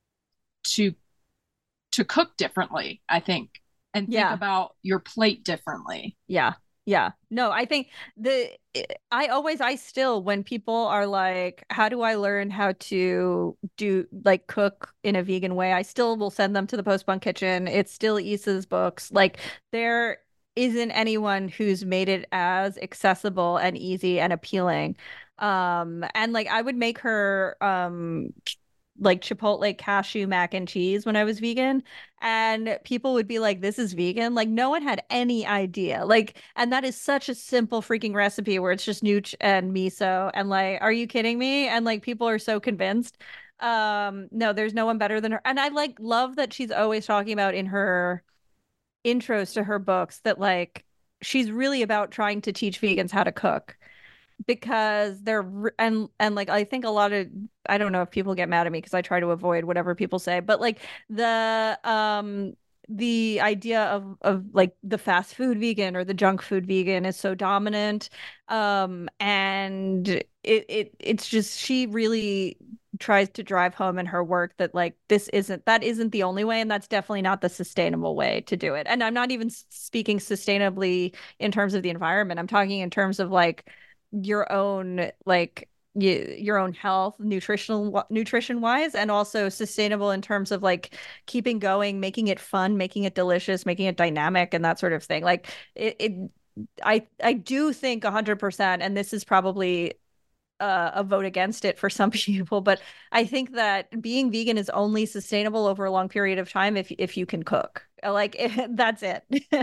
[SPEAKER 4] to to cook differently, I think, and think
[SPEAKER 5] yeah.
[SPEAKER 4] about your plate differently.
[SPEAKER 5] Yeah. Yeah. No, I think the, I always, I still, when people are like, how do I learn how to do like cook in a vegan way? I still will send them to the Post-Punk Kitchen. It's still Isa's books. Like there isn't anyone who's made it as accessible and easy and appealing. Um, and like I would make her, um, like Chipotle cashew mac and cheese when I was vegan, and people would be like, this is vegan. Like no one had any idea. Like, and that is such a simple freaking recipe where it's just nooch and miso, and like, are you kidding me? And like people are so convinced. Um, no, there's no one better than her. And I like love that she's always talking about in her intros to her books that like she's really about trying to teach vegans how to cook. Because they're and and like I think a lot of I don't know if people get mad at me because I try to avoid whatever people say, but like the um the idea of of like the fast food vegan or the junk food vegan is so dominant, um and it it it's just she really tries to drive home in her work that like this isn't that isn't the only way, and that's definitely not the sustainable way to do it. And I'm not even speaking sustainably in terms of the environment. I'm talking in terms of like your own like you, your own health, nutritional nutrition wise, and also sustainable in terms of like keeping going, making it fun, making it delicious, making it dynamic, and that sort of thing. Like it, it I I do think one hundred percent, and this is probably uh, a vote against it for some people, but I think that being vegan is only sustainable over a long period of time if if you can cook. Like that's it.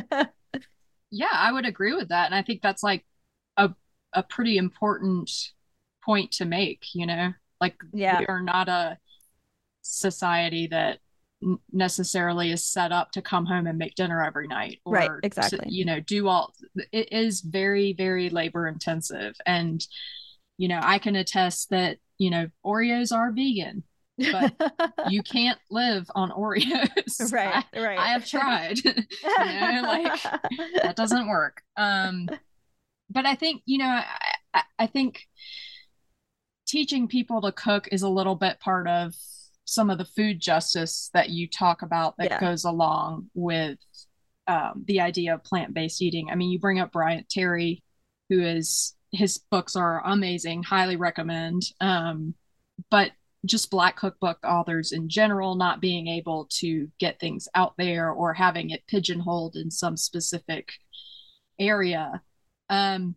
[SPEAKER 4] Yeah, I would agree with that, and I think that's like a a pretty important point to make, you know, like
[SPEAKER 5] yeah.
[SPEAKER 4] we are not a society that n- necessarily is set up to come home and make dinner every night or
[SPEAKER 5] right, exactly.
[SPEAKER 4] to, you know, do all, it is very, very labor intensive. And, you know, I can attest that, you know, Oreos are vegan, but you can't live on Oreos.
[SPEAKER 5] Right,
[SPEAKER 4] I,
[SPEAKER 5] right.
[SPEAKER 4] I have tried, you know, like that doesn't work. Um, But I think, you know, I, I think teaching people to cook is a little bit part of some of the food justice that you talk about that yeah. goes along with um, the idea of plant-based eating. I mean, you bring up Bryant Terry, who is, his books are amazing, highly recommend. Um, but just Black cookbook authors in general, not being able to get things out there or having it pigeonholed in some specific area. Um,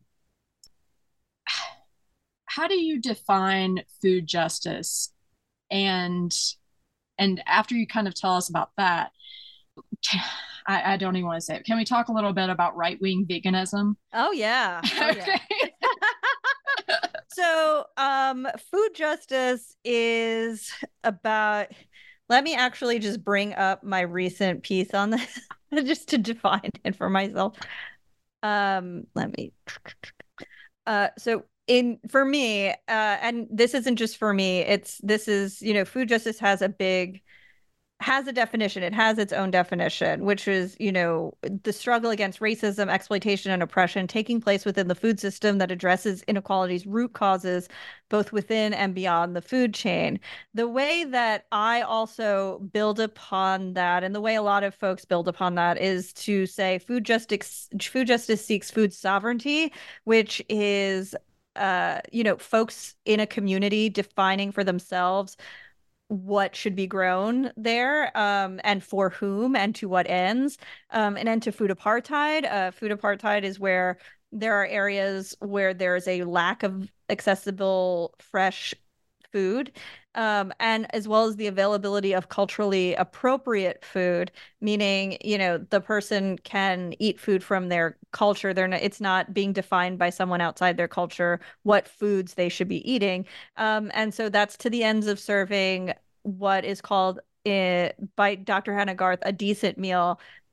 [SPEAKER 4] how do you define food justice? And and after you kind of tell us about that, I, I don't even want to say it. Can we talk a little bit about right-wing veganism?
[SPEAKER 5] Oh yeah. Oh,
[SPEAKER 4] okay.
[SPEAKER 5] Yeah. So um, food justice is about, let me actually just bring up my recent piece on this just to define it for myself. Um, let me, uh, so in, for me, uh, and this isn't just for me, it's, this is, you know, food justice has a big, has a definition. It has its own definition, which is, you know, the struggle against racism, exploitation, and oppression taking place within the food system that addresses inequality's root causes, both within and beyond the food chain. The way that I also build upon that, and the way a lot of folks build upon that, is to say food justice, food justice seeks food sovereignty, which is, uh, you know, folks in a community defining for themselves what should be grown there, um, and for whom and to what ends. Um, and then to food apartheid. Uh, food apartheid is where there are areas where there is a lack of accessible fresh food, um, and as well as the availability of culturally appropriate food, meaning, you know, the person can eat food from their culture. They're not, it's not being defined by someone outside their culture what foods they should be eating. Um, and so that's to the ends of serving what is called uh, by Doctor Hannah Garth a decent meal,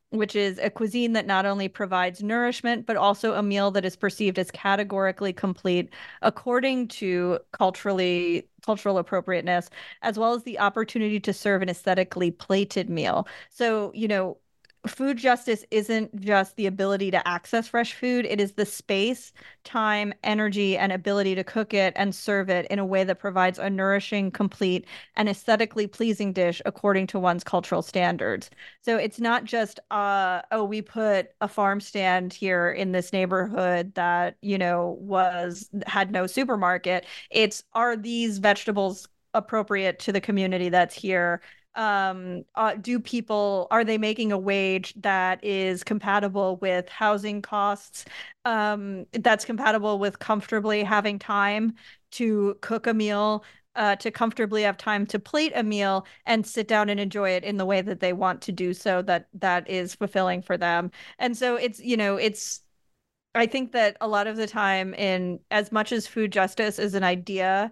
[SPEAKER 5] which is a cuisine that not only provides nourishment, but also a meal that is perceived as categorically complete according to culturally cultural appropriateness, as well as the opportunity to serve an aesthetically plated meal. So, you know, food justice isn't just the ability to access fresh food, it is the space, time, energy, and ability to cook it and serve it in a way that provides a nourishing, complete, and aesthetically pleasing dish according to one's cultural standards. So it's not just, uh, oh, we put a farm stand here in this neighborhood that, you know, was had no supermarket. It's, are these vegetables appropriate to the community that's here? Um, uh, do people, are they making a wage that is compatible with housing costs, um, that's compatible with comfortably having time to cook a meal, uh, to comfortably have time to plate a meal and sit down and enjoy it in the way that they want to do so, that that is fulfilling for them. And so it's, you know, it's, I think that a lot of the time, in as much as food justice is an idea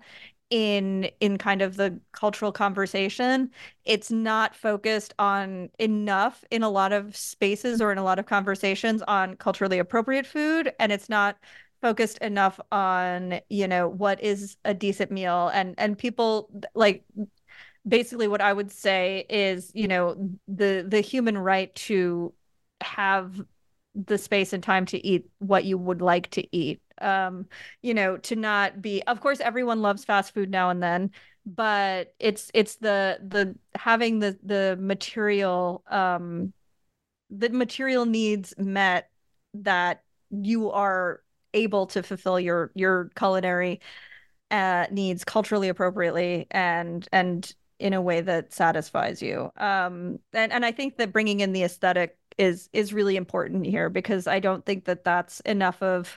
[SPEAKER 5] in in kind of the cultural conversation, it's not focused on enough in a lot of spaces or in a lot of conversations on culturally appropriate food, and it's not focused enough on, you know, what is a decent meal. And and people, like, basically what I would say is, you know, the the human right to have the space and time to eat what you would like to eat. Um, you know, to not be, of course, everyone loves fast food now and then, but it's it's the the having the the material um the material needs met, that you are able to fulfill your your culinary uh needs culturally appropriately and and in a way that satisfies you. Um, and and I think that bringing in the aesthetic is is really important here, because I don't think that that's enough of,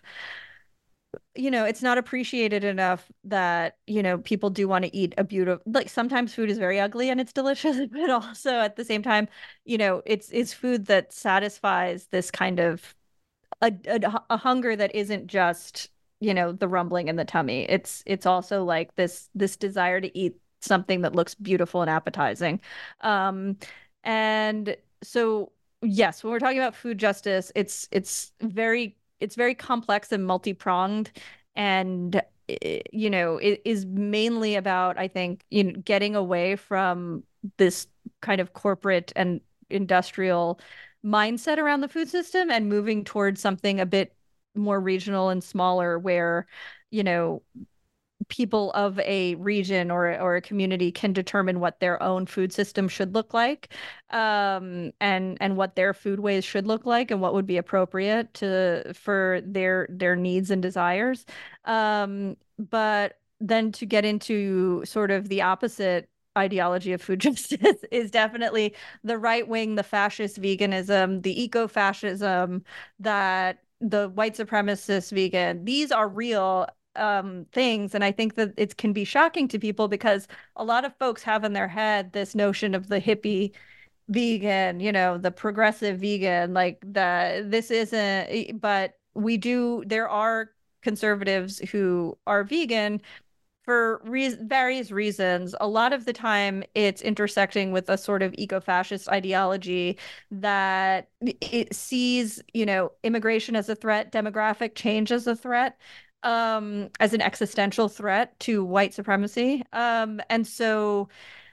[SPEAKER 5] you know, it's not appreciated enough that, you know, people do want to eat a beautiful, like, sometimes food is very ugly and it's delicious, but also at the same time, you know, it's it's food that satisfies this kind of a, a, a hunger that isn't just, you know, the rumbling in the tummy. It's it's also like this this desire to eat something that looks beautiful and appetizing. Um, and so yes, when we're talking about food justice, it's it's very it's very complex and multi-pronged, and you know, it is mainly about, I think, you know, getting away from this kind of corporate and industrial mindset around the food system and moving towards something a bit more regional and smaller, where, you know, people of a region or or a community can determine what their own food system should look like, um, and and what their foodways should look like, and what would be appropriate to for their their needs and desires. Um, but then to get into sort of the opposite ideology of food justice is definitely the right wing, the fascist veganism, the eco-fascism, that the white supremacist vegan. These are real um things, and I think that it can be shocking to people, because a lot of folks have in their head this notion of the hippie vegan, you know, the progressive vegan, like the this isn't, but we do, there are conservatives who are vegan for re various reasons. A lot of the time it's intersecting with a sort of eco-fascist ideology that it sees, you know, immigration as a threat, demographic change as a threat, um, as an existential threat to white supremacy. Um, and so,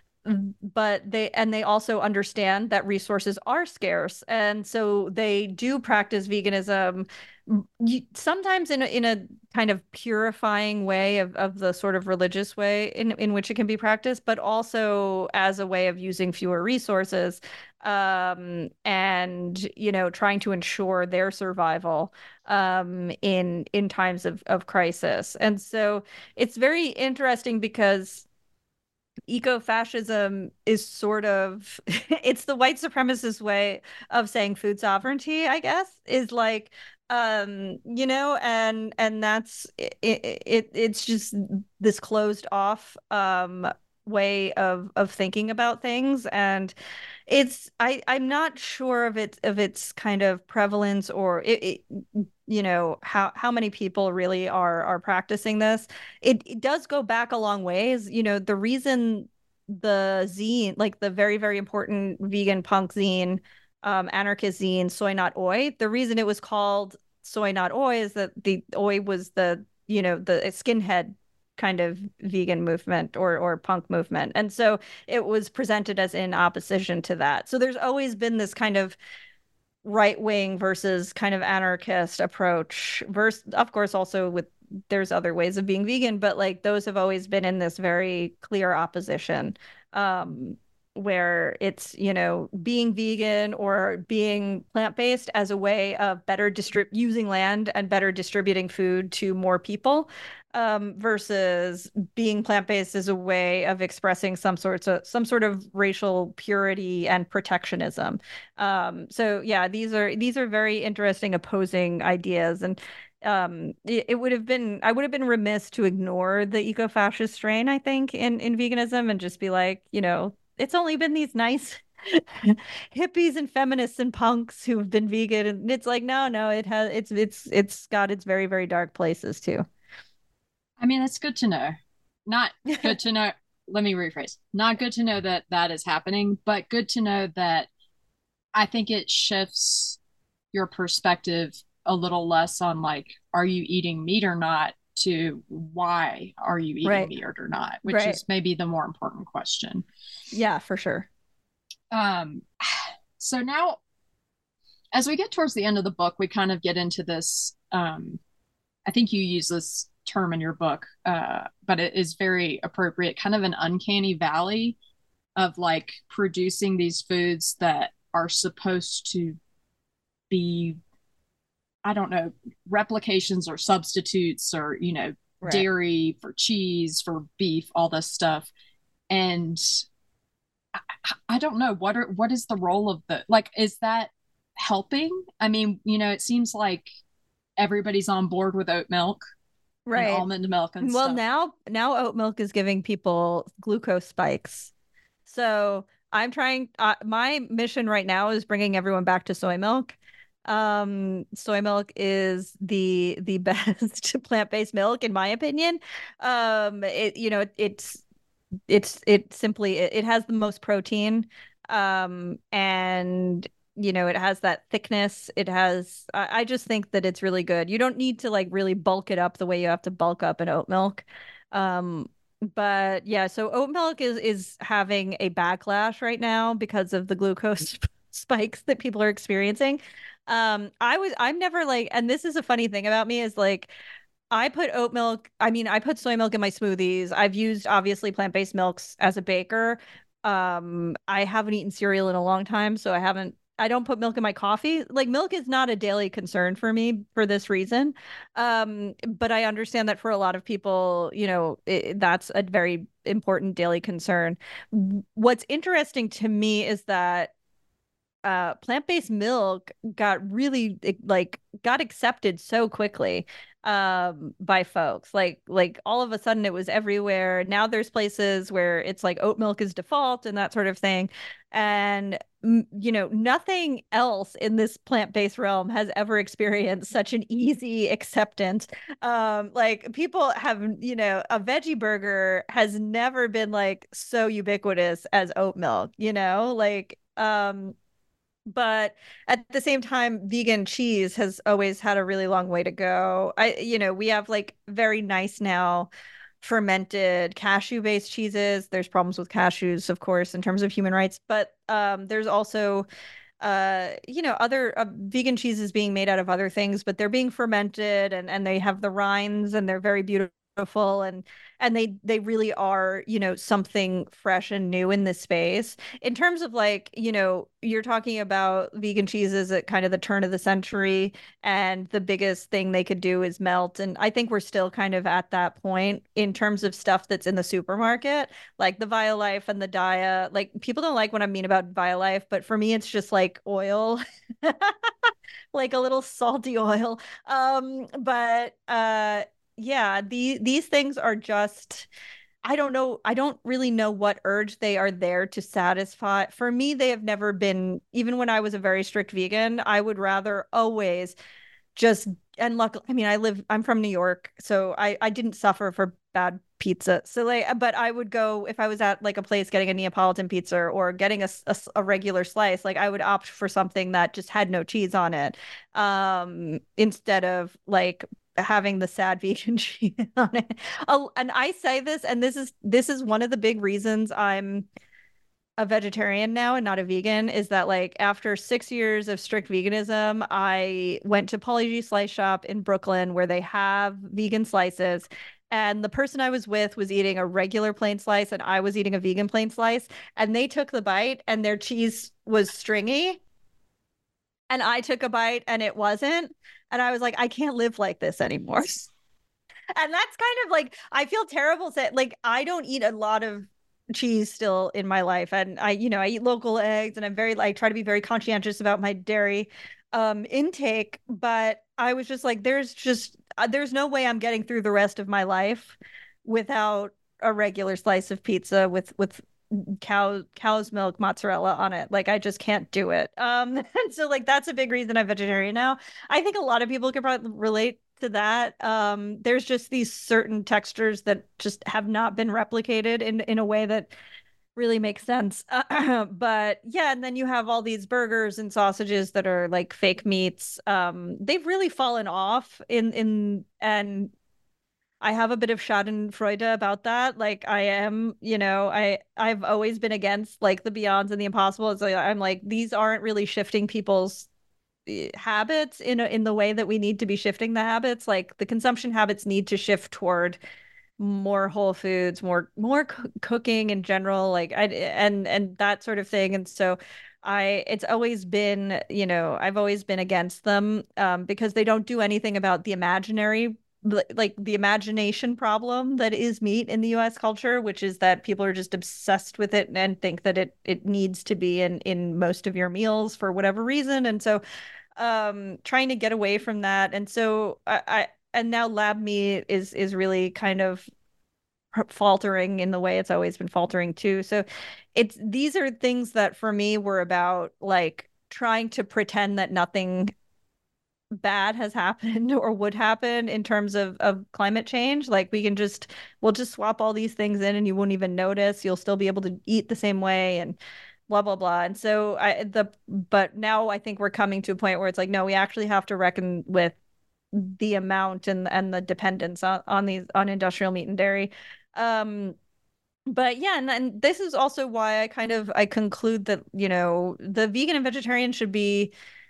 [SPEAKER 5] but they, and they also understand that resources are scarce. And so they do practice veganism, sometimes in a, in a kind of purifying way of, of the sort of religious way in, in which it can be practiced, but also as a way of using fewer resources, um, and, you know, trying to ensure their survival, um, in, in times of, of crisis. And so it's very interesting, because eco-fascism is sort of it's the white supremacist way of saying food sovereignty, I guess, is like, um you know, and and that's it, it it's just this closed off um way of of thinking about things. And it's I I'm not sure of it of its kind of prevalence, or it, it you know, how how many people really are are practicing this. It, it does go back a long ways. You know, the reason the zine, like the very very important vegan punk zine, um, anarchist zine Soy Not Oi. The reason it was called Soy Not Oi is that the Oi was the, you know, the skinhead kind of vegan movement or or punk movement. And so it was presented as in opposition to that. So there's always been this kind of right wing versus kind of anarchist approach. Versus, of course, also with there's other ways of being vegan, but like those have always been in this very clear opposition, um, where it's, you know, being vegan or being plant-based as a way of better distrib- using land and better distributing food to more people, um, versus being plant-based as a way of expressing some sorts of some sort of racial purity and protectionism. Um, so yeah, these are these are very interesting opposing ideas. And um it, it would have been I would have been remiss to ignore the eco-fascist strain, I think, in in veganism and just be like, you know, it's only been these nice hippies and feminists and punks who've been vegan. And it's like, no, no, it has it's it's it's got its very, very dark places too.
[SPEAKER 4] I mean, it's good to know. Not good to know. Let me rephrase. Not good to know that that is happening, but good to know that I think it shifts your perspective a little less on like, are you eating meat or not, to why are you eating
[SPEAKER 5] Right.
[SPEAKER 4] meat or not, which
[SPEAKER 5] Right.
[SPEAKER 4] is maybe the more important question.
[SPEAKER 5] Yeah, for sure.
[SPEAKER 4] Um, so now, as we get towards the end of the book, we kind of get into this. Um, I think you use this term in your book, uh, but it is very appropriate, kind of an uncanny valley of like producing these foods that are supposed to be, I don't know, replications or substitutes or, you know,
[SPEAKER 5] Right.
[SPEAKER 4] dairy for cheese, for beef, all this stuff. And I, I don't know, what are, what is the role of the, like, is that helping? I mean, you know, it seems like everybody's on board with oat milk, right, and almond milk and
[SPEAKER 5] well,
[SPEAKER 4] stuff.
[SPEAKER 5] now now oat milk is giving people glucose spikes. So I'm trying, uh, my mission right now is bringing everyone back to soy milk. Um, soy milk is the the best plant-based milk, in my opinion. Um, it, you know, it, it's it's it simply it, it has the most protein, um, and you know, it has that thickness. It has, I, I just think that it's really good. You don't need to like really bulk it up the way you have to bulk up an oat milk. Um, but yeah, so oat milk is is having a backlash right now because of the glucose spikes that people are experiencing. Um, I was I'm never like, and this is a funny thing about me is like, I put oat milk, I mean, I put soy milk in my smoothies. I've used obviously plant-based milks as a baker. Um, I haven't eaten cereal in a long time, so I haven't I don't put milk in my coffee. Like, milk is not a daily concern for me for this reason. Um, but I understand that for a lot of people, you know, it, that's a very important daily concern. What's interesting to me is that uh, plant-based milk got really like got accepted so quickly um by folks, like like all of a sudden it was everywhere. Now there's places where it's like oat milk is default and that sort of thing. And you know, nothing else in this plant-based realm has ever experienced such an easy acceptance. Um like, people have, you know, a veggie burger has never been like so ubiquitous as oat milk, you know, like um but at the same time, vegan cheese has always had a really long way to go. I, you know, we have like very nice now fermented cashew-based cheeses. There's problems with cashews, of course, in terms of human rights, but um, there's also, uh, you know, other uh, vegan cheeses being made out of other things, but they're being fermented and and they have the rinds and they're very beautiful. and and they they really are, you know, something fresh and new in this space. In terms of like, you know, you're talking about vegan cheeses at kind of the turn of the century, and the biggest thing they could do is melt. And I think we're still kind of at that point in terms of stuff that's in the supermarket, like the Violife and the Daya. Like, people don't like what I mean about Violife, but for me it's just like oil. Like a little salty oil. Um but uh yeah, the, these things are just, I don't know. I don't really know what urge they are there to satisfy. For me, they have never been, even when I was a very strict vegan, I would rather always just and luckily, I mean, I live, I'm from New York, so I, I didn't suffer for bad pizza. So like, but I would go if I was at like a place getting a Neapolitan pizza or getting a, a, a regular slice, like I would opt for something that just had no cheese on it, um, instead of like having the sad vegan cheese on it. Oh, and I say this, and this is this is one of the big reasons I'm a vegetarian now and not a vegan, is that like after six years of strict veganism, I went to Pauly G Slice Shop in Brooklyn where they have vegan slices. And the person I was with was eating a regular plain slice and I was eating a vegan plain slice. And they took the bite and their cheese was stringy. And I took a bite and it wasn't. And I was like, I can't live like this anymore. And that's kind of like, I feel terrible saying, like, I don't eat a lot of cheese still in my life, and I you know I eat local eggs, and I'm very like try to be very conscientious about my dairy um intake, but I was just like there's just uh, there's no way I'm getting through the rest of my life without a regular slice of pizza with with cow cow's milk mozzarella on it. Like I just can't do it. Um and so like that's a big reason I'm vegetarian now. I think a lot of people could probably relate to that. Um, there's just these certain textures that just have not been replicated in in a way that really makes sense. Uh, but yeah, and then you have all these burgers and sausages that are like fake meats. Um, they've really fallen off in in and I have a bit of Schadenfreude about that. Like I am, you know, I I've always been against like the Beyonds and the Impossible. So I'm like these aren't really shifting people's habits in a, in the way that we need to be shifting the habits. Like the consumption habits need to shift toward more whole foods, more more c- cooking in general, like I and and that sort of thing. And so I it's always been, you know, I've always been against them um because they don't do anything about the imaginary like the imagination problem that is meat in the U S culture, which is that people are just obsessed with it and think that it it needs to be in in most of your meals for whatever reason. And so um trying to get away from that. And so I, I and now lab meat is is really kind of faltering in the way it's always been faltering too. So it's these are things that for me were about like trying to pretend that nothing bad has happened or would happen in terms of of climate change. Like we can just we'll just swap all these things in and you won't even notice. You'll still be able to eat the same way and blah blah blah. And so I the but now I think we're coming to a point where it's like no, we actually have to reckon with the amount and and the dependence on, on these on industrial meat and dairy. Um but yeah, and, and this is also why I kind of I conclude that, you know, the vegan and vegetarian should be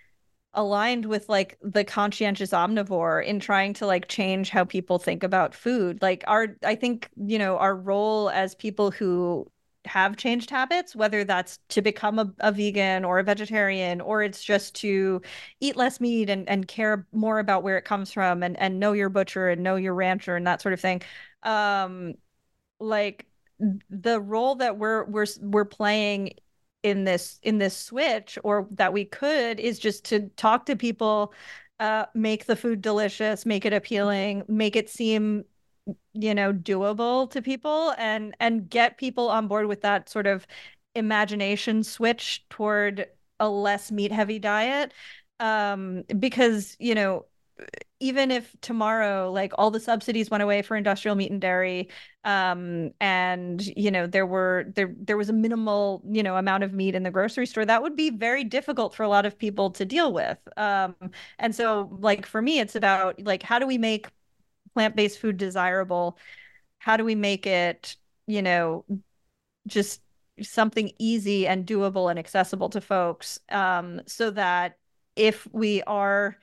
[SPEAKER 5] aligned with like the conscientious omnivore in trying to like change how people think about food. Like our I think, you know, our role as people who have changed habits, whether that's to become a, a vegan or a vegetarian, or it's just to eat less meat and, and care more about where it comes from and, and know your butcher and know your rancher and that sort of thing. Um, like the role that we're we're we're playing in this in this switch, or that we could, is just to talk to people, uh, make the food delicious, make it appealing, make it seem, you know, doable to people, and and get people on board with that sort of imagination switch toward a less meat heavy diet. Um, because, you know, even if tomorrow like all the subsidies went away for industrial meat and dairy, um and you know there were there there was a minimal, you know, amount of meat in the grocery store, that would be very difficult for a lot of people to deal with. Um and so like for me it's about like how do we make plant-based food desirable? How do we make it, you know, just something easy and doable and accessible to folks, um so that if we are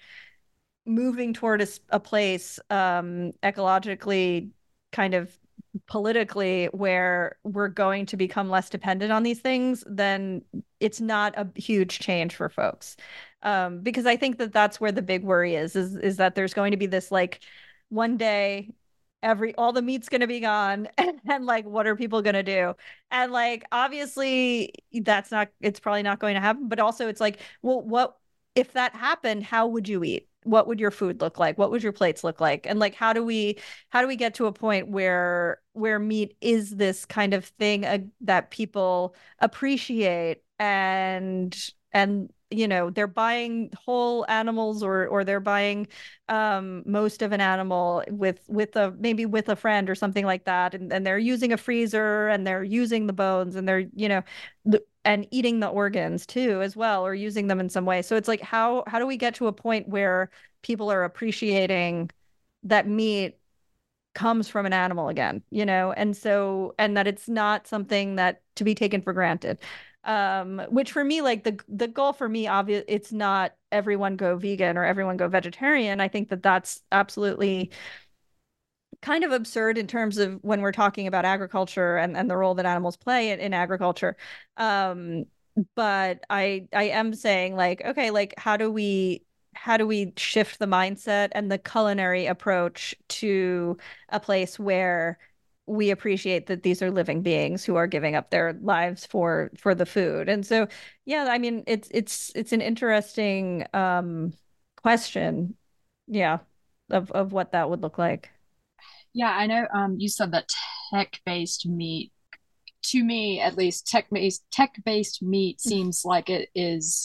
[SPEAKER 5] moving toward a, a place um ecologically, kind of politically, where we're going to become less dependent on these things, then it's not a huge change for folks. Um because I think that that's where the big worry is is is that there's going to be this like one day every all the meat's going to be gone and, and like what are people going to do? And like obviously that's not it's probably not going to happen, but also it's like, well, what if that happened? How would you eat? What would your food look like? What would your plates look like? And like how do we how do we get to a point where where meat is this kind of thing uh, that people appreciate and and you know, they're buying whole animals, or or they're buying um, most of an animal with with a maybe with a friend or something like that, and, and they're using a freezer, and they're using the bones, and they're, you know, the, and eating the organs too as well, or using them in some way. So it's like, how how do we get to a point where people are appreciating that meat comes from an animal again, you know, and so, and that it's not something that to be taken for granted. Um, which for me, like the the goal for me, obvious, it's not everyone go vegan or everyone go vegetarian. I think that that's absolutely kind of absurd in terms of when we're talking about agriculture and, and the role that animals play in, in agriculture. Um, but I I am saying, like, okay, like how do we how do we shift the mindset and the culinary approach to a place where we appreciate that these are living beings who are giving up their lives for for the food. And so, yeah, I mean, it's it's it's an interesting um question, yeah, of of what that would look like.
[SPEAKER 4] Yeah, I know um, you said that tech-based meat, to me at least, tech-based tech-based meat seems like it is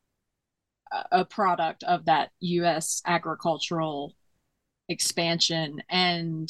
[SPEAKER 4] a product of that U S agricultural expansion. And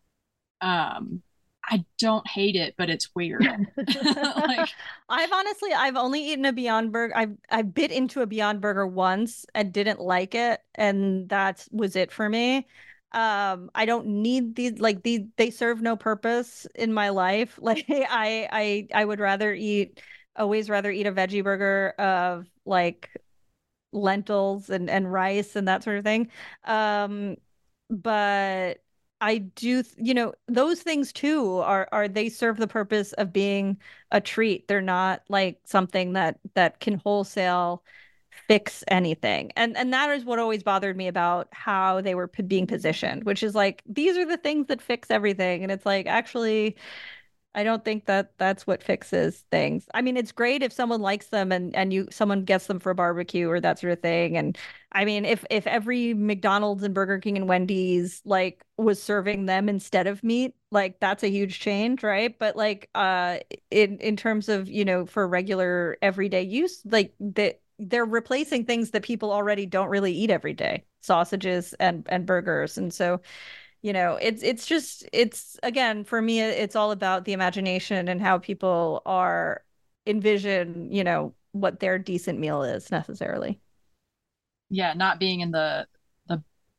[SPEAKER 4] um, I don't hate it, but it's weird.
[SPEAKER 5] Like, I've honestly, I've only eaten a Beyond Burger. I've I bit into a Beyond Burger once and didn't like it, and that was it for me. Um, I don't need these, like these, they serve no purpose in my life. Like I I I would rather eat, always rather eat a veggie burger of like lentils and and rice and that sort of thing. Um, but I do, you know, those things too are are they serve the purpose of being a treat. They're not like something that that can wholesale fix anything. And and that is what always bothered me about how they were p- being positioned, which is like, these are the things that fix everything. And it's like, actually, I don't think that that's what fixes things. I mean, it's great if someone likes them, and and you someone gets them for a barbecue or that sort of thing. And I mean, if if every McDonald's and Burger King and Wendy's like was serving them instead of meat, like that's a huge change, right? But like uh in in terms of, you know, for regular everyday use, like that they're replacing things that people already don't really eat every day, sausages and and burgers. And so, you know, it's it's just, it's, again, for me, it's all about the imagination and how people are envision, you know, what their decent meal is necessarily.
[SPEAKER 4] Yeah, not being in the the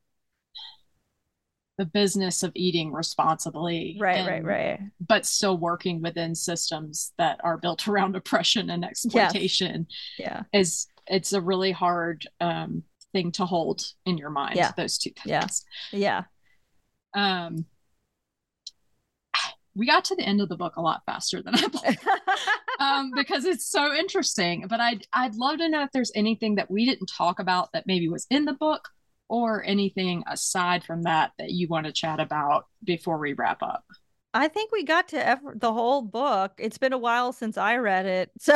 [SPEAKER 4] the business of eating responsibly,
[SPEAKER 5] Right, right,
[SPEAKER 4] and
[SPEAKER 5] right.
[SPEAKER 4] but still working within systems that are built around oppression and exploitation.
[SPEAKER 5] Yes. Yeah.
[SPEAKER 4] Is it's a really hard um, thing to hold in your mind,
[SPEAKER 5] Yeah.
[SPEAKER 4] those two things.
[SPEAKER 5] Yeah. Yeah.
[SPEAKER 4] Um, we got to the end of the book a lot faster than I planned, um, because it's so interesting. But I'd I'd love to know if there's anything that we didn't talk about that maybe was in the book, or anything aside from that that you want to chat about before we wrap up.
[SPEAKER 5] I think we got to ev- the whole book. It's been a while since I read it, so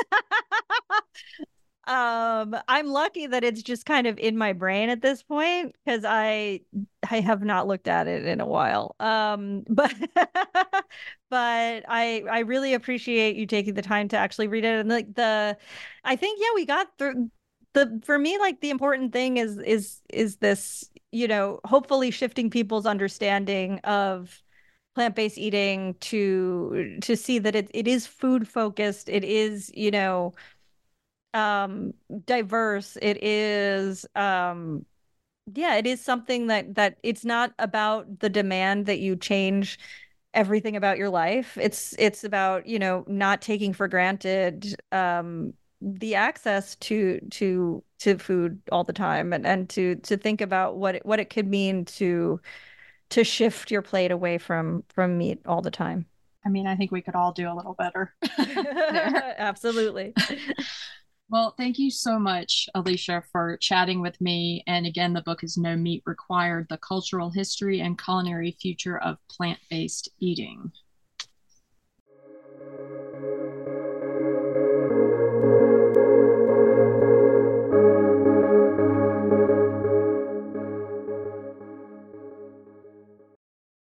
[SPEAKER 5] um, I'm lucky that it's just kind of in my brain at this point, because I I have not looked at it in a while. Um, but but I I really appreciate you taking the time to actually read it. And like the, I think, yeah, we got through the, for me, like the important thing is is is this, you know, hopefully shifting people's understanding of plant-based eating to to see that it, it is food focused, it is, you know, um diverse, it is um yeah, it is something that that it's not about the demand that you change everything about your life. It's it's about, you know, not taking for granted um the access to to to food all the time, and and to to think about what it, what it could mean to to shift your plate away from from meat all the time.
[SPEAKER 4] I mean, I think we could all do a little better there.
[SPEAKER 5] Absolutely.
[SPEAKER 4] Well, thank you so much, Alicia, for chatting with me. And again, the book is No Meat Required: The Cultural History and Culinary Future of Plant-Based Eating.